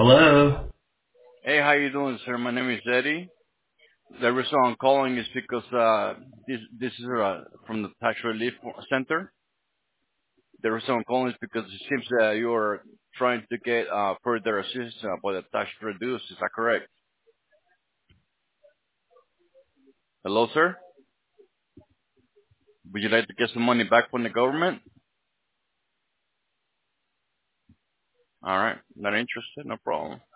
Hello. Hey, how you doing, sir? My name is Eddie. The reason I'm calling is because this is from the Tax Relief Center. The reason I'm calling is because it seems that you are trying to get further assistance about the tax reduce. Is that correct? Hello, sir. Would you like to get some money back from the government? All right. Not interested? No problem.